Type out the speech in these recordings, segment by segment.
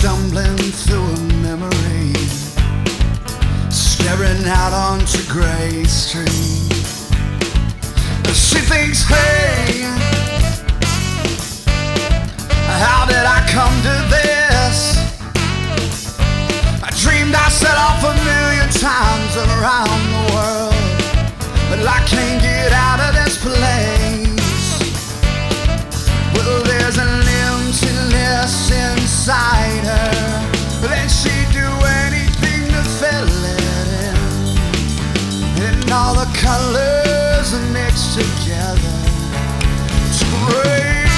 stumbling through a memory, staring out onto Gray Street. She thinks, hey, how did I come to this? I dreamed I set off 1,000,000 times around the world, but I can't get out of this place. Well, there's an emptiness inside her, and she'd do anything to fill it in. And all the colors are mixed together. It's great,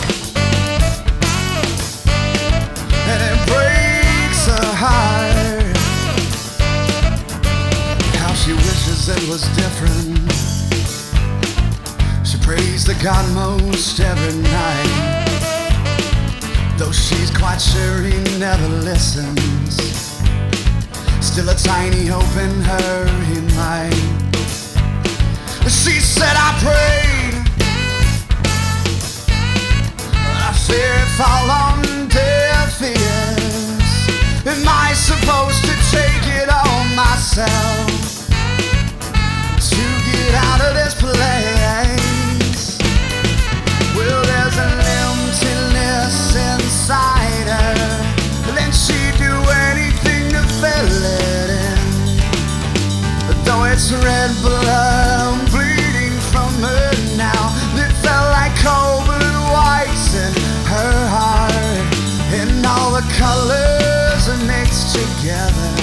and it breaks her heart. How she wishes it was different. She prays to God most every night, though she's quite sure he never listens. Still a tiny hope in her he might. She said, I prayed, I fear it fall on deaf ears. Am I supposed to take it on myself to get out of this place? Well, there's an emptiness inside her, then she'd do anything to fill it in. But though it's red blood bleeding from her now, it felt like cold blue whites in her heart, and all the colors are mixed together.